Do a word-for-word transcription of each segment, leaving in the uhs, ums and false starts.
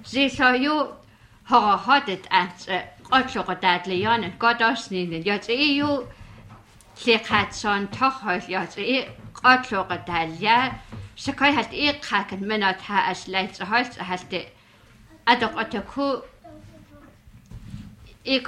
så jo har hatet at Otlokodat Leon godt også niden. Jeg er jo slikat sådan tokhøjt, jeg er Otlokodat, ja. Så kan jeg have et kraket, men at have as lejt så højt, at have det. At der godt kunne ikke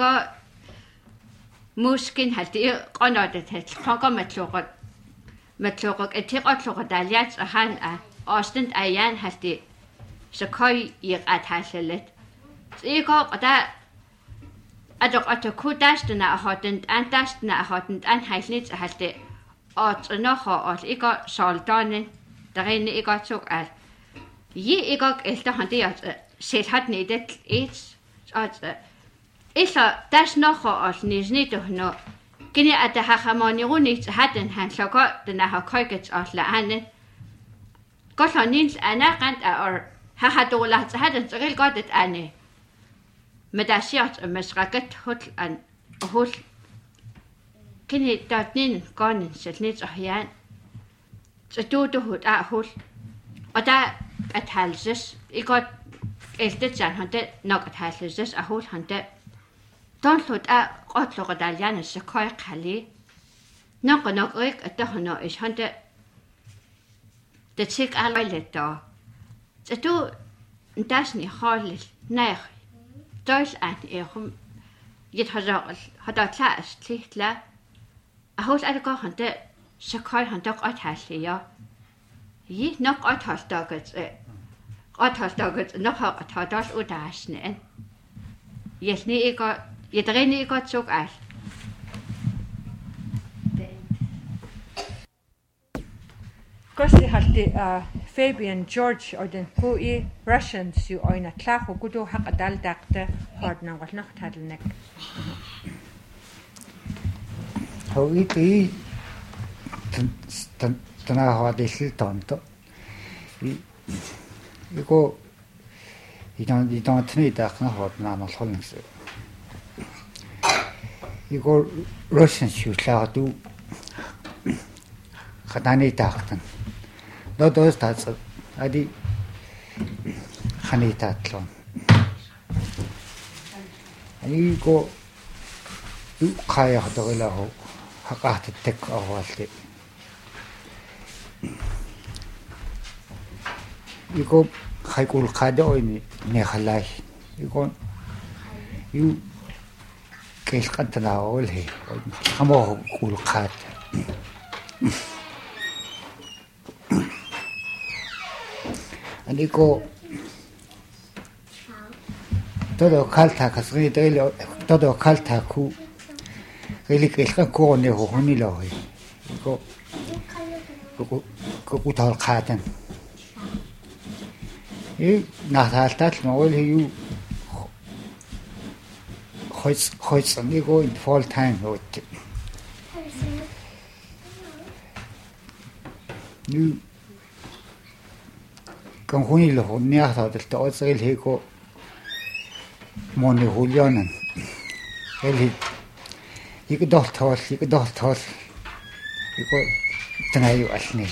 måske have det grønnet til klokker med klokker. Med klokker, et til Otlokodat, ja, så han er også den egen have det. Så kan jeg ret have lidt. Så jeg går, og der er der godt kunne dasten af hotten, an dasten af hotten, an har lidt at have det. Og så nok og ikke soldaten, der rene ikke tog at jeg ikke efter han det at sætte hatten i det et. Så så das nok og snit og nå. Gene at der har harmoni rundt hatten han så godt den har køket og lade han. Godt han Nils Anna rent og har har dårligt så hatten så rigtig godt et andet. Men der siger med skrækket hul og hul. Kan I da den gården sætte lidt og her. Så du du hul af hul. Og der at halses. I godt efter sådan han det nok at halses og hul han det. Don't hul af godt lukker der gerne så køj kalde. Nok og nok ikke at der han er han det. Det tæk alle lidt der. Så du der sådan i holdet nej. Dørs an er jeg har har der klart til klar. Og hos alle går han der så køj han dog godt have ja. I nok godt har stukket. Godt har stukket nok har taget os ud af sneen. Jeg sne ikke jeg dræner ikke godt så alt. Kosti halti Fabian George og den ko i Russians jo øjner klar og gudo har dal dagte partner og nok talnek. How it is den den har det helt tonto. I go I don't I don't need that na hot na mal holnings. I go Russians jo klar du خداني تاختن لو دوز تاصل هذه خنيتات لون يعني يقو يقايا خدغله حقات التك أولتي يقو خيقول قادويني نخلاي يقول يو كيش قدنا أوله خموه يقول قاد Aniko todo kalta kasri dele todo kalta ku rili kelka ko ne ho honi lohi ko ko ko ko tal khatan e na haltat mawel yu khoits khoits ni go in fall time hot nu kan honi lo honi ha del to sel he ko moni hulionan eli ik dol tol ik dol tol ik ko tanayu alni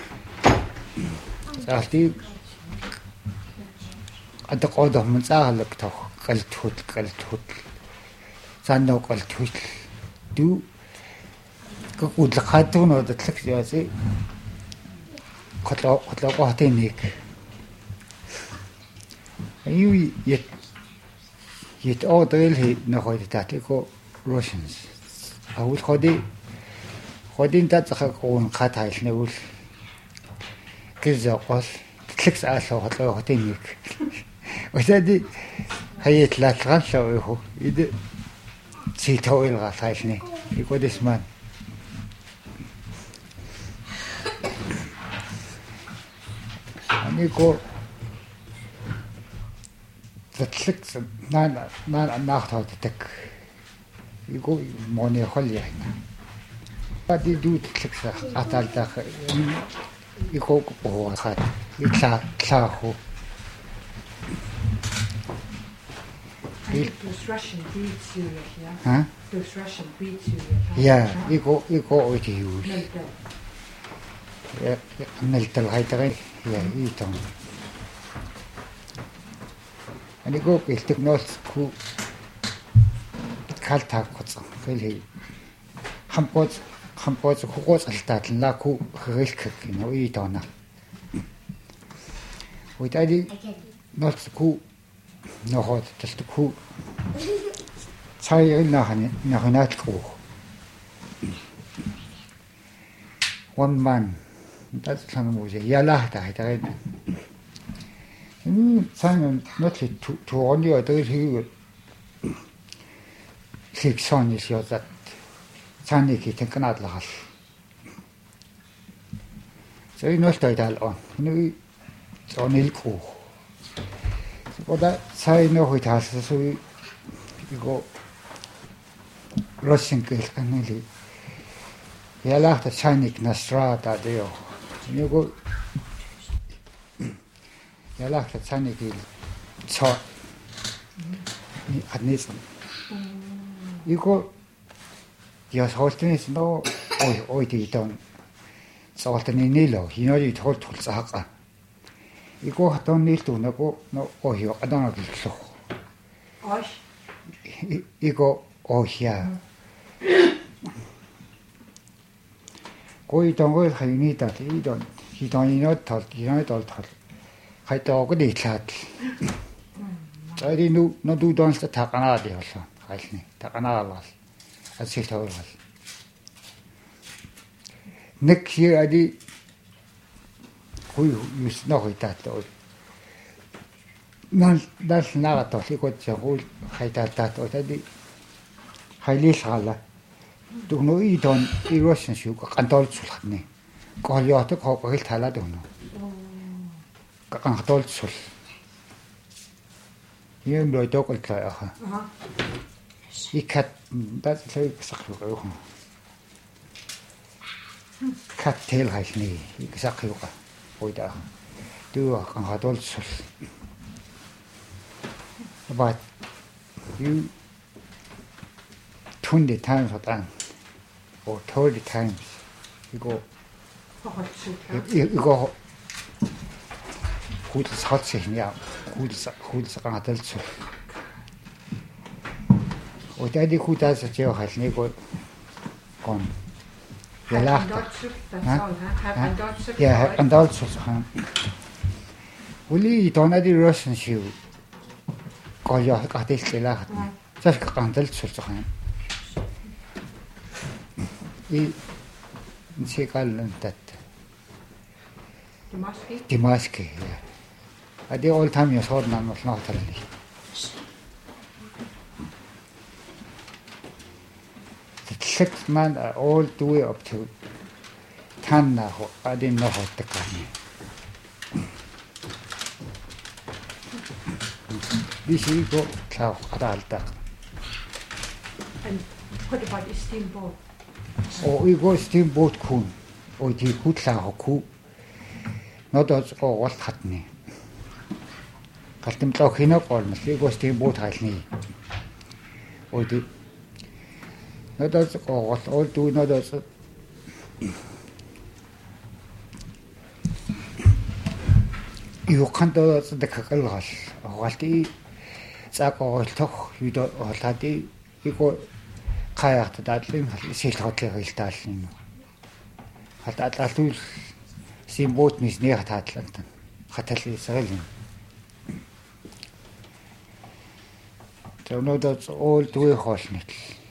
salti ad qodo min saalak to qalt hut qalt hut sanno qalt hut du ko ud khatun od tlak yasi qatlo qatlo qahtinik ayu yet yet odel he na khoyde tatiko Russians awul khodi khodin tat khakon khathal neul kiza qol tlaks aasoo khotlo khotinik wasadi hayet la tlasho ho ide sitoil gafashni ikodisman aniko tlaks nan nan nachtot tek igo moni kholi yana adi du tlaks atal ta igo ko khat ikla kla ho Those Russian beads you yeah. Huh? Those Russian beads you yeah igo igo oti use yeah meltal haytare yeah iton Anikoo iltuknoolsku kaltaaqquts qili hampots hampots huqosaltaatlaaku hrilkak ino iitona uitali noolsku nohot taltuku tsairinnaahani nahunaatquu one man tatsamuuse yalahta hitarin 음, 사는 너치 두원이어 들으시고 식선이 시어다 산이 기튼 끝나들 하시 저희 nostoi täällä on nyt se on ilkuu 보다 사이는 호이타서 소위 이거 러싱글 하는리 야라타 차이닉 나스트라다 돼요 이거 야라타 차이닉이 저 안내서 이거 여서울에서 너 어이 어디 있던 서울에 내려 희노리 돌 돌사가 이거 하던 일도 나고 너 어이 아다나 있어 어이 이거 어이야 거의 동거 하이니다 이던 희동이너 더 희동이 더 더. 하이도 그리 차. 저리 누 너도 돈스 타가나 되었어. 하이네. 타가나 봐. 아직 더 봐. 넥시 아디 거의 유스 너 있다 또. 난 다시 나가도 이거 저거 하이다 또 어디 하이리 살라. 두노 이돈 이러신 수가 간돌 출하네. 거기한테 거기 달라도 너. 간돌 출. 이게 뭐도 걸까요? 아. 이kat dat 저기 sakru고. 칵테일 하시니 이 sakru가 보이다. 두어 간돌 출. But you twenty times or done or thirty times 이거 이거 goed 사치냐 goed goed 상하들죠 어디에 고다서 제가 하시니 이거 건 연락 야 안달죠 한 우리 돈아디 러시안시우 거야 같이 있을라 자 간달죠 한 이 세깔은 tat Dimaski Dimaski adi all time jag såg någon snart eller six man all the way up to Tanna adi no hotte kani Visi go klar adalta and what about the steamboat? Og igår steamboat kun og de kutla og ku når der og alt hatni kaltem tog hina qolmas igår steamboat halni og de når der og alt og du når der io kanto der kakalgas og alt i саako тох юдо олади иго каягт дадлын сэлхотлыг илтаална. Хатаалал симбот мисний хатааллант. Хатал сэрэл. Тонодоц all две холнит.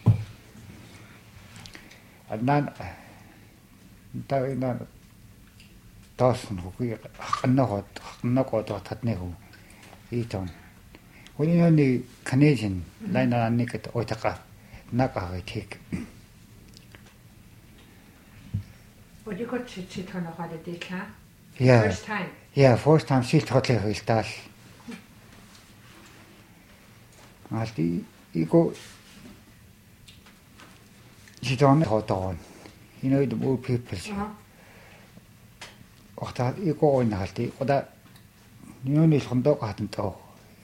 Аднан тавина таасан хөгүй ханнагод ханнагод татны хөө итон. Унионы Canadian лайнаанникат ойтаqa накаагайтик. What you got to sit on a holiday car? Yeah. First time. Yeah, first time сэлт хотлыг хилтаал. Алти иго жидон хотоон. You know the old people. Охта иго ойнаалти ода нёны сондоо хатан тоо.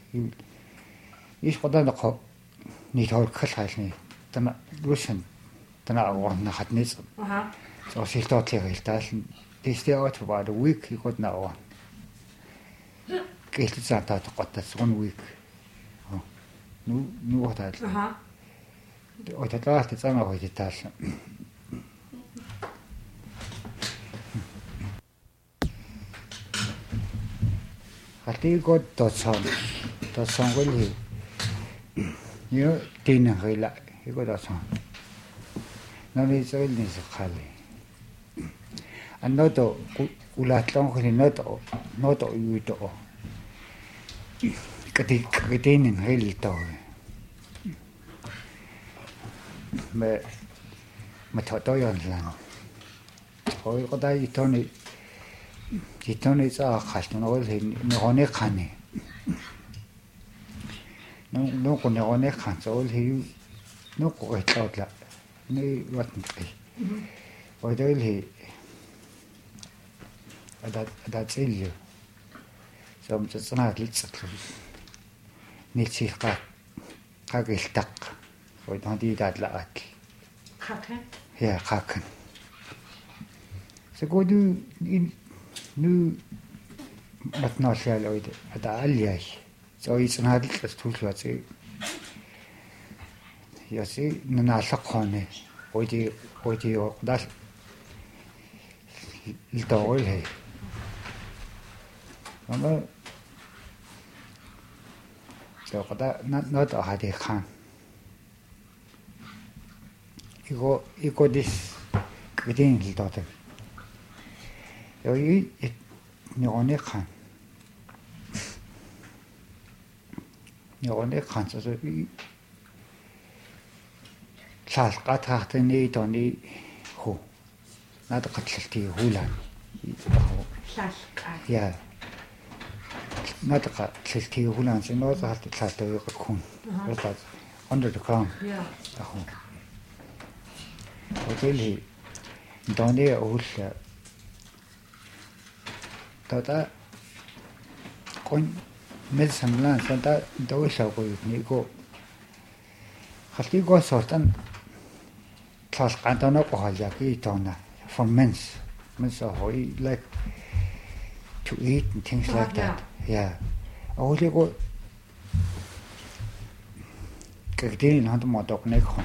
Иш годаанаа нэг хөргөл хайлны тана рушин тана аваана хатнээс Аха. So сэлтоотлыг хилтаал. This day out about a week you got now. Get it out of what that's one week. nu nu har det. Aha. Og det er det samme højde tal. Har det godt dot sådan. Dot sådan vel. Jo, det er rela. Det går dot sådan. Når det så vil det så kalde. Andet og ulatlong kan noget og noget og ud og. Cái gì cái tên này hay là tao mà mà thọ tôi ăn là thôi có đây tôi này thì tôi này sao khác nó thì nó có nét khác này nó nó còn nó có nét khác rồi thì nó có cái tao là nó vật này ở đây thì ở đây ở đây chơi nhiều xong rồi nó là lịch sử nít cả cả cái tắc rồi nó đi đặt lại Khác hen. yeah khác så có du nu bắt nó sẽ rồi đấy đã alliai rồi nó là lịch sử thôi chứ giờ sẽ nó là sắc khoan này rồi thì rồi thì đã rồi đấy nó so kada na no to ha de khan igo igo dis kidin li to te yo yi ni one khan ni one khan so so i sal ka ta te ni to ni ho na to katlti hulan Saska. ja Not a sixty Hollands and not at the class of the coon. Under the crown. Ja. Hotel he down there also. Tata coin medicine lands and that those shall go with me go. Has he got certain class Antona Pohajaki Tona for men's. Men's are like to eat and things like that. Yeah. Only go cái gì nó tụi mày đọc này không?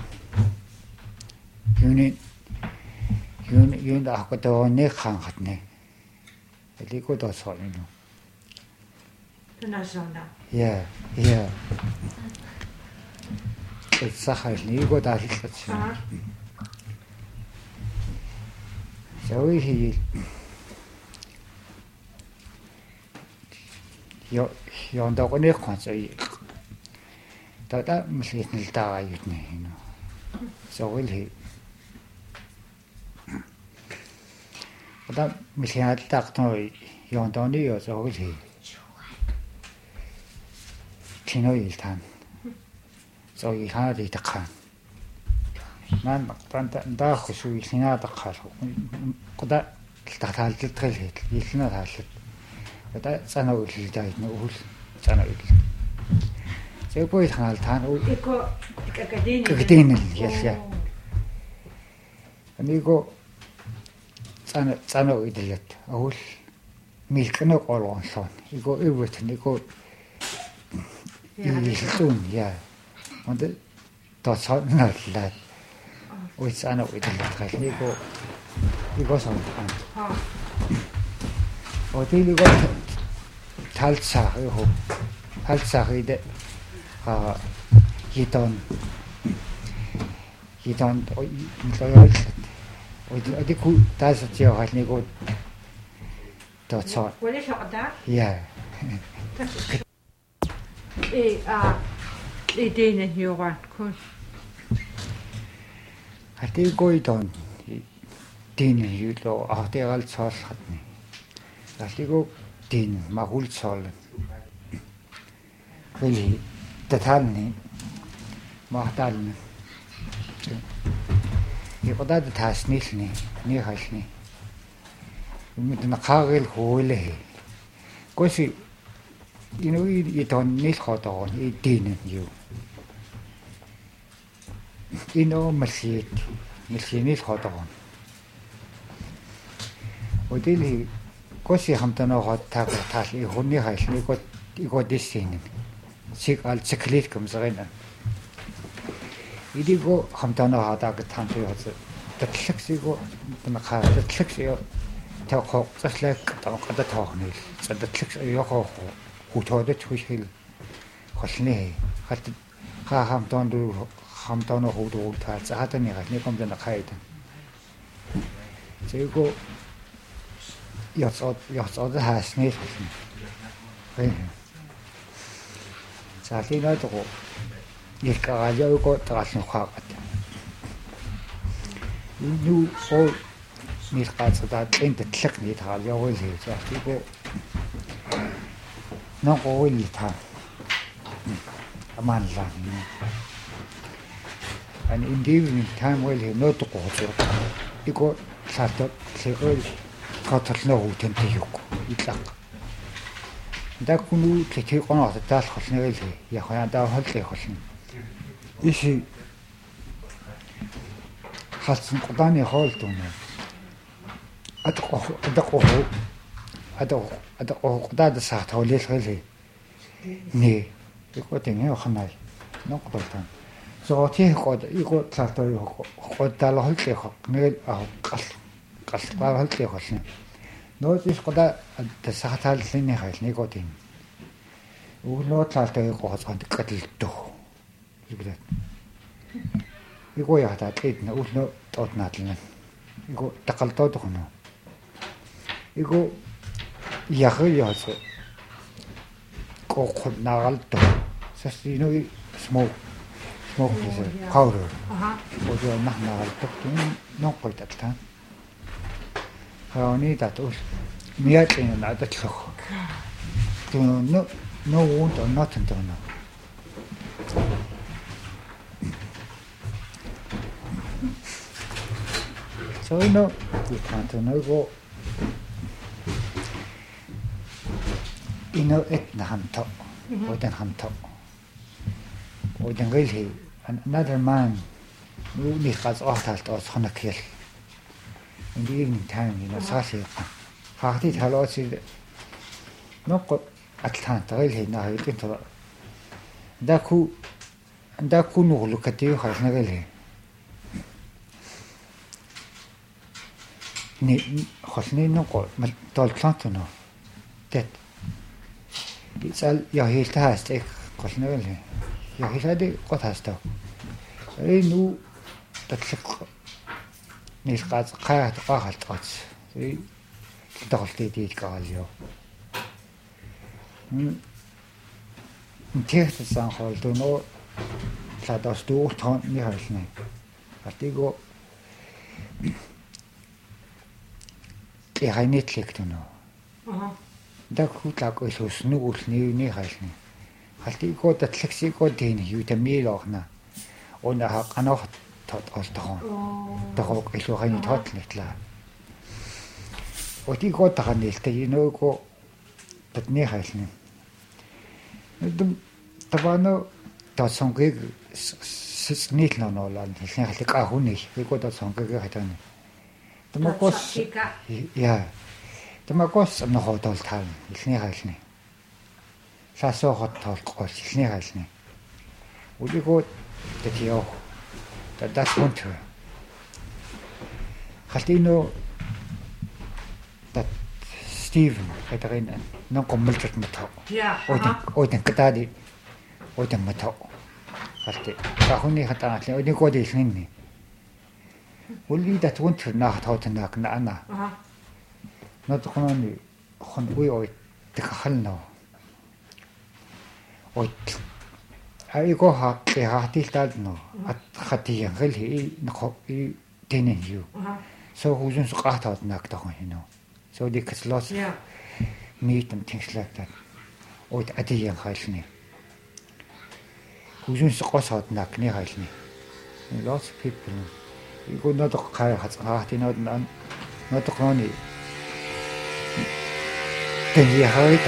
Unit unit unit đã có đồ này khang hết này. Cái có đồ sỏi nữa. Cái nào xong nào? Yeah, yeah. Cái sao hay này có đã hết rồi. Rồi thì yo yo ndo ko ne khon so yi ta ta misli nil ta yi ne no so will he ta misli ha ta to yo ndo ni yo so will he chino yi tan so yi ha ri ta khan nan tan ta da khu yi sina ta kha ko da ta ta ta ta yi sina ta But sana ulil dahil na ul sana ulil. So po itang altan ul. Iko kakadinin. Kakadinin yes yeah. Ani ko sana sana ulilat ul milk na kolon son. Iko everything iko ilitun yeah. Onda to son na lat. Ul sana ulilat kaya iko iko son. Ha. Og det er godt talsag i ho. Talsag i det. Ah, hiton. Hiton og loyal. Og det kunne der så til at have noget godt. Der så. Hvor er det så der? Ja. Eh ah ideen er jo kun. At det går i don. Det er jo lov, og det er alt så sådan. Rasligo din mahul sol. Really, tatalni mahtalni. Iqda tasnilni ni halni. Mit naqagil hole. Kosi inu i don nil khoton i dinen ju. Ino masit masinil khoton. Odili Kosi hamtano hot tag tali huni haisni ko iko disinin. sig al siklet kom sarina idigo hamtana hada ka tantu yaza tatlaksigo tanaqa tatlaksio taqoq tslak taqada taqni tsatlaks yoqo hutode tushil khoshni hat qa hamtan du hamtana hudu ta zatani gatni kom dana qaida 지고 여섯 여섯 하스네 네 자기가도 일가가 열고 들어가는 거 같아 누구 밀가서다 땡때 tlak니 다 열고 자 그리고 너고 일타 아만라 아니 인디브 타임 웰 노트 고쳐 이거 사도 제가 가털나 오텐데 있고 이딱 다 군우 제게 꺼놔서 다 설명을 해. 야, 그냥 다 할게 하신. 이시 하신 거단에 할동네. 아도 아도 아도 아도 거다도 사토리 설리. 네. 이거 되네 하나. 너무 좋다. 저티 거 이거 사토리 하고 거다로 할게 하고 네 아, 갈 할게 하신. 너지 거다 사탈리네 할니 거든. 우로 탈때 거서 끝을도. 이거다. 이거야 다 뜻나 우로 떴나들네. 이거 딱갈도도 하나. 이거 야흐야서 꼭 나갈도. 사실은 스모 스모크에서 파우더. 아하. 어디 나갈도 놓고 있다. 하오니 다도 미야체는 나도 쳐. 또 no want or nothing to know. So you know, you can't know go. You know it na hamto, or then hamto. Or then really another man who has offered us on a kill. In the evening time, you know, Sasi, Hardy tell us no atlantail hina hitin to daku daku no lukati hasnagale ni hasni no ko tol tlantuno tet isal ya hilta haste hasnagale ya hilade qot hasta ay nu tatlaq nis qaz qaat qahalt qat ay dagolti dit qaalyo Тихт сан холдоо нөө ладас дуу тон ни хайлна. Артиго э хайнетлэгт нөө. Аа. Даг хутлаг өсөс нүгүүл ни хайлна. Артиго датлэгсиго дийн юу тамил оохна. Онаа ханах тот олтохон. Тохог илүү хайны тот нэтлээ. Артиго таганэлтэй нөөго тотны хайлна. Дум тавано тасонгийг снийтлно нолан хэлний халиг ахуны иго тасонгийг хатана. Тамакос я. Тамакос нохотол таа хэлний хайлны. Сасо хот толгой хэлний хайлны. Үлиго тэтио. Тадас монт. Халтино тат Стивен хатарин non коммэлчт мэтав. Одон одон катади одон мэтав. Халти. Тахуны хатаатлаа одон код илнэ. Улли датвунт наа таутнак наана. Аа. Нотхоны хон уй ой тэхално. Ой. Айго ха тэ хатилтаадно. Ат хатиян гэл хи нохо и тэнэн ю. Аа. So хүзэн сухатааднак тахын хинөө. So дикслос. Я. Meet and things like that. Ой адиян хайлны. Хүзүнс госоод накны хайлны. Lots of people. Иго нодох кай хацгаа тинод нодох ноны. Тэн я хайта.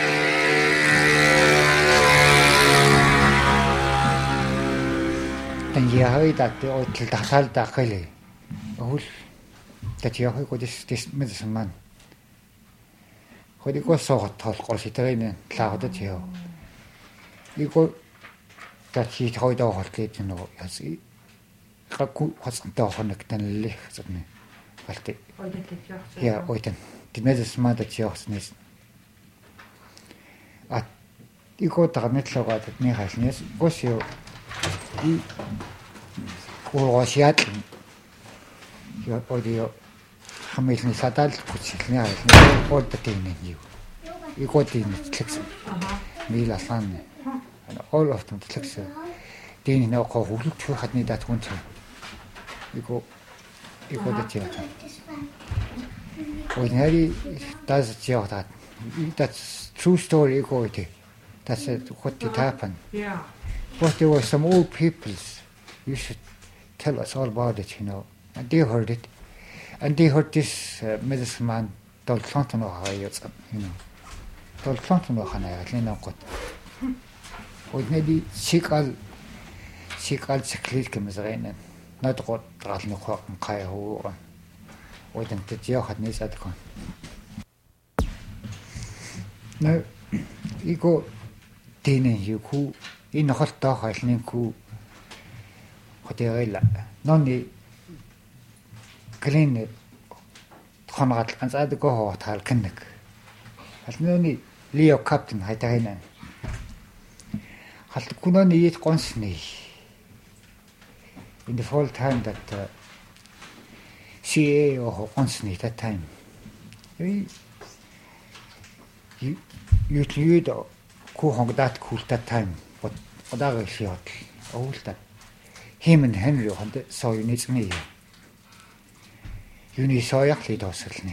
Тэн я хайта тэ отл тахал тахалэ. Охул тэтяхой годис тэс мэдсман. Ходи госоо толгоо сэтрэйнэ лаадад яа. 이거 같이 저희도 할 때 있는 거 야지 갖고 왔다 하는 그때는 리 그랬네 할때 야 어이든 디메스마다 지었네 아 이거 다 мет로가 됐네 하시네 고시오 이 오시앗 요 어디요 하면서 사달 붙이냐 하시네 어떻게 있는지 이거 되는 텍스 밀라산 all of them 텍스 되는 거 고를 쳐 하니다 돈체 이거 이거 됐지 ordinary does that that's true story 이거 이제 that's what did happen yeah but there were some old peoples you should tell us all about it you know and they heard it and they heard this uh, medicine man told something of how you know told something of how you know what ordinary sikal sikal siklit kemzreinen not got ratni khwa kai ho ordin te jio hatni sad kon no igo tenen yuku in hotta halnin ku hoterilla nonni klin khanaat ansad go ho tal kennek halnoni leo captain haytainan halt kunoni yit qonsni in the fall time that uh, C A or Onsney that time. You you you do who hung that cool that time, but other shot all that him and Henry on the so you need me. You need so actually does it.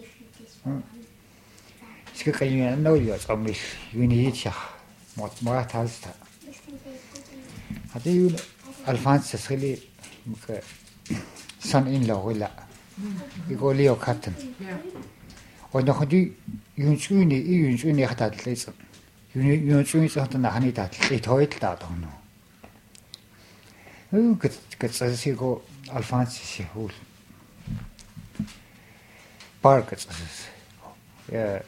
Ska you know you are miss you need ya what more has that. How do you Alphonse really son-in-law willa igo Leo captain og når du yunsuini i yunsuini hatat les yunsuini så hatat hani tat et højt der der nu nu get get så sig go Alphonse sig hul park så ja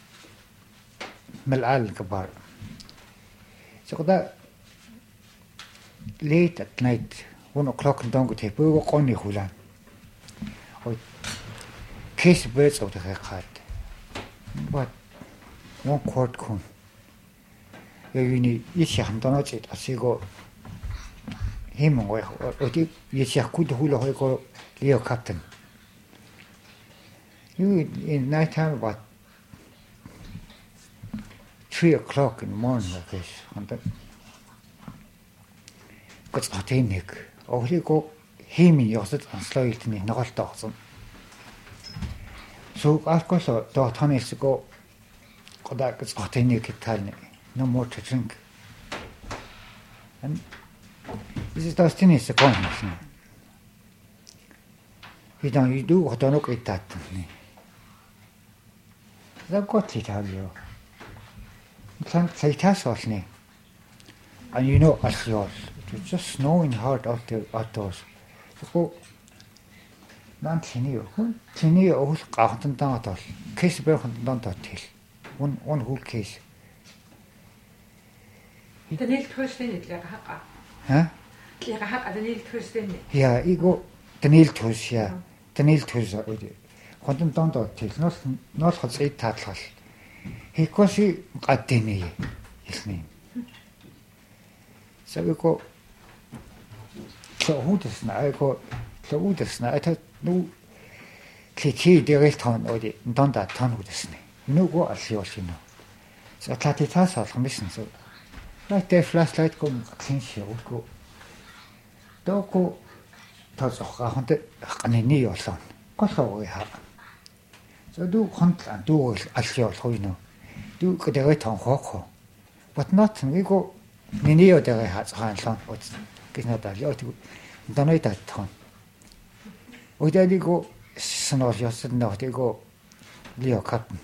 malal kabar så da late at night one o'clock and don't go take we were on the hulan or case birds of the heart but one quart con you need each hand on it as you go him or you could hula go Leo captain you in night time about three o'clock in the morning like this and then got attenig оглиго хими ёсод анслойлтны наголтоогсон so alcohol do танисго годаг attenig тань no more to drink and this is the thing is going on you don't you do what don't get that that got it have you can say task olni and you know as yours it's just snowing hard out there outdoors. So, non tini oh, tini oh, qahtan taatol. Case behan dan taatil. One one whole case. Danil trösten it lera haqa. Ha? Lera haqa danil trösten. Ja, igo danil trös ja. Danil trös odi. Хонтон dan taatil. Nos nos хат эйт таатлал. Хикоси qadtini. Хэлний. Савико så hudesna айко så hudesna ата ну клики дэрэлтон оди донда тон hudesна нүгөө алсиосино så татитас алхмисэн so like the flashlight kom клиншиуко доко тасоха хонт канины болсон голоо ха so ду хонтлан ду алсиол хойно ду кэдэрэтон хохо but not иго минио дэрэ хацхан оц 그나다 여기 단어이다 톤 어디고 스노셨는데 어디고 리오 카튼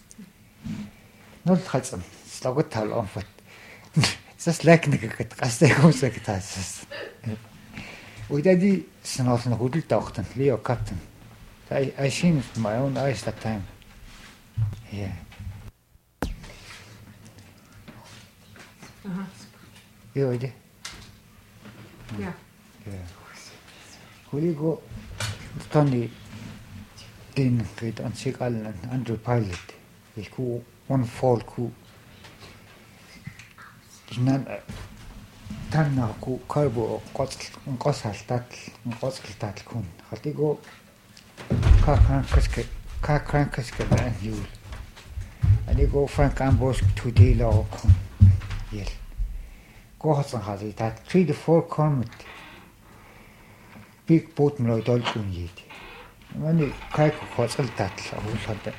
널 할선 스타고 탈 온fat сас лайкнэг гэхэд гастай хүмүүсээ таасаас 어디디 스노스는 хөдөл тавхтан 리오 카튼 I I seen my own eyes that time yeah aha Jo, det. Ja. Ja. Huligo Tony din rit an sigallen Andrew Pilot. Ich ku one fall ku. Nan танна ku карбо гоцл госалтаад гоцлтаад хүн. Хатиго какранкске какранкске бай юу. Аниго Frank Ambrose tudilo kun. Yel. Гоцсон хазы тат three to four comment. Big boat мөрөд олгүй юм. Мани кайк гоцлтаад л уулаад.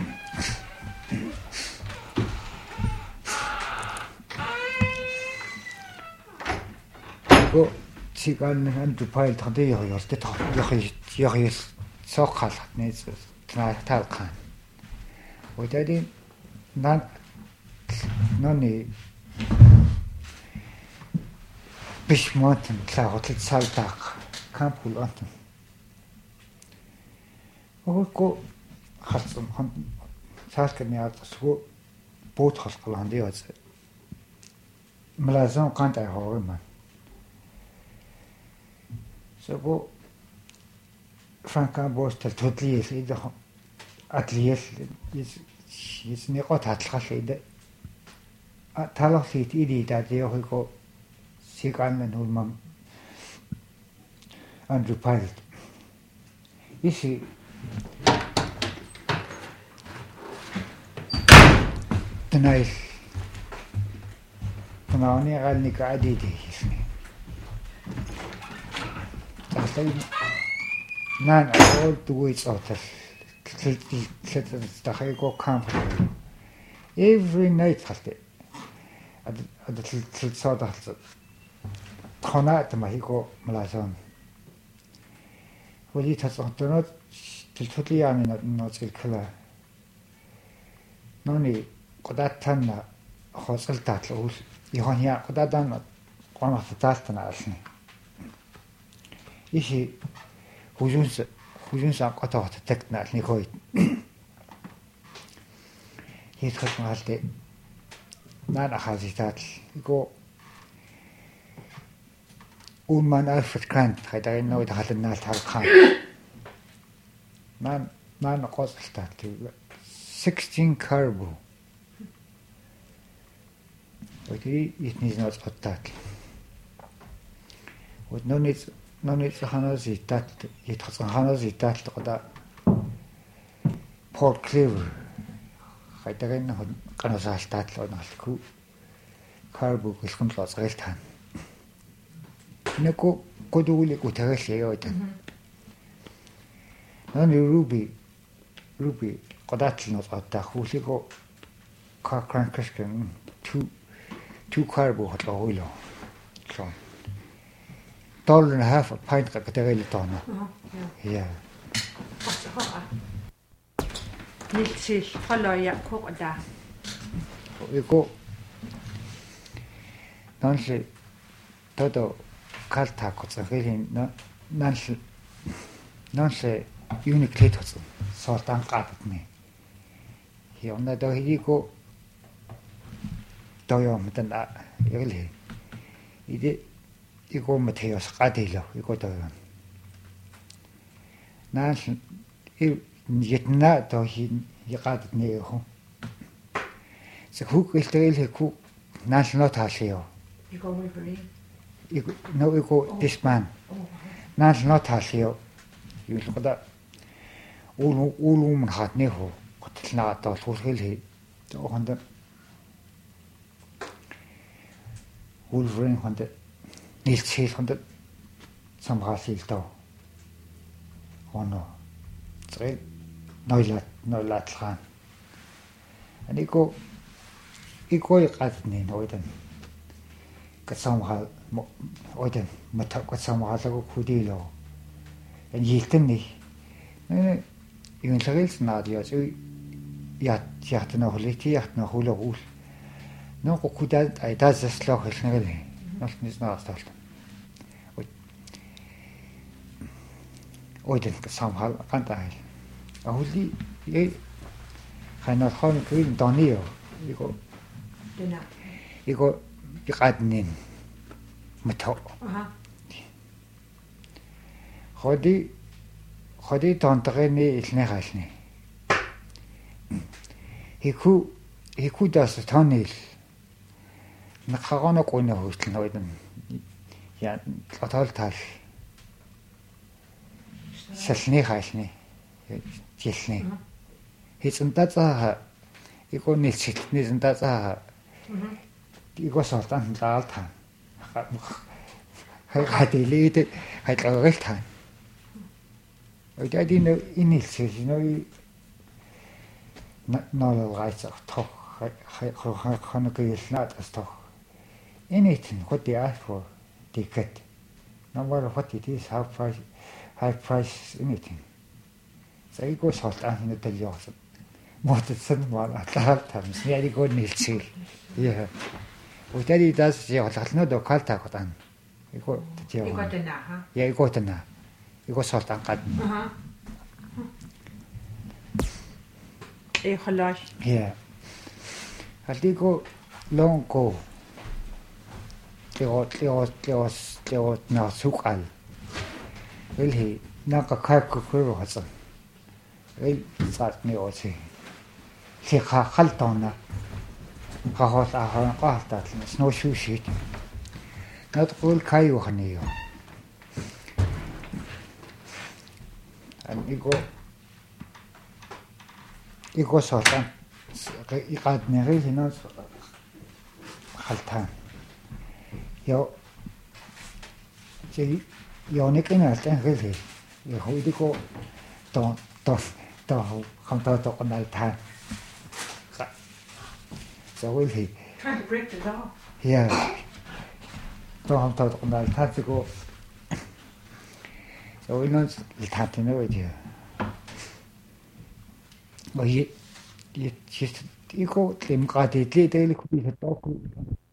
Go sigan han du pail tade jag jag det jag jag jag så kallat nej så tal kan. Och det är nan nani bishmoten klart till saltag kampul ant. Och go хатсан хан саалкны яадсгүй боот халхлаан дээ яз. Млазан кантай хоорма. So Frank Ambrose tal tudliil ida atliel is is neko tatlgal ida talaglit idi dadiogo sigan nulmam Andrew Pilot isi tnail tnaani galni kaadidi isni Nan all the ways out of the camp. Every night has it. At the sort of Conat Mahiko Malazon. Well, it has not totally I mean not killer. Noni Kodatana Hosel Tatlo, Yohania Kodadan, one of the Tastanasni. Isi hujunsa hujunsa qataat takna nikoit hitkhat malte nan akhasitat go unman alfred grant hadarin no dalan nal tar khan man man qostat sixteen carbo oti itnis not qattat und no nit Noni hanasi tat yithatsan hanasi tat qada Paul Cleaver хайтагийн канасаал татлоо налку карбу гэлхэн лоцгэл тань нэко кодуулик утагалээ ойт нани руби руби qadatlnos ата хуулиго каркранкэскэн ту ту карбу хатлоолоо сон dollar and a half a pint ka kategori tono. Ja. Nilsil haloya koda. Iko nansi todo kalta kotsagilin na nansi nansi unique tots sortan qatni. Hionna do hiko doyo metan yagli. Ide 이거 못해요. 까대려. 이거도. 난 이 옛날 더 이가드네요. 저 후글들 그 나tional 타세요. 이거 왜 그래? 이거 너 이거 this man. 나tional 타세요. 이거다 올 올오면 하네요. 어떻게 나왔다 소리를 저 한다. 울브린 한다. Nilsil hundet samrasilto. Ono. Tre noilat noilatlan. Aniko iko iqatni noidan. Katsamhal oiden matak katsamhalago kudilo. En yiltenni. Ne yun sagils nadio so yat yatna holiti yatna hologul. No kudat ay dazslog hilnagli. Нас не знал стал. Ой. Ой, den samhal kantai. Ahuli e ханаа хон kuin donio. Иго. Дена. Иго иqadnin. мэтхо Аха. ходи ходи тонтганы илнэ хаалны ику ику дас тонил нахагана гуйна хөртөл нойдон я отол тал салны хаалны жилний хийсэн дазаа ику нэлчилтний сэн дазаа ику сортан лаал та хай хадилээд хайлагал та 어디 너 인일세지 너희 너를 가서 더 하는 그 일나서 더 anything what they ask for they get no matter what it is how price high price anything so 이거 설탕을 들려서 뭐든 뭐라 다음에 내가 이거 일치 예 어디 다시 제가 칼타거든 이거 제가 이거 되나 하? 예 이거 되나 이거 설탕 까 아하. 에 홀라시. 예. 알디고 롱고. 제가 제가 제가 제가 나 숙알. 웰히 나가 칼고 그거 하자. 웰 사트니 오지. 제가 할던나. 가호사 하나 까다. 스노슈시. 나도 볼 카이오 하네요. 이거 이거 설탕 이거 내리는 할탕 요 제 요니께는 할탕 그래 이거 이거 또또또 한번 더 건날탕 저기 Trying to break the law. 예. 또 한번 더 건날탕 지고 저기는 일타티는 어디야? 뭐 이, 이, 이거 lemqaatiitli taili kupisattoorku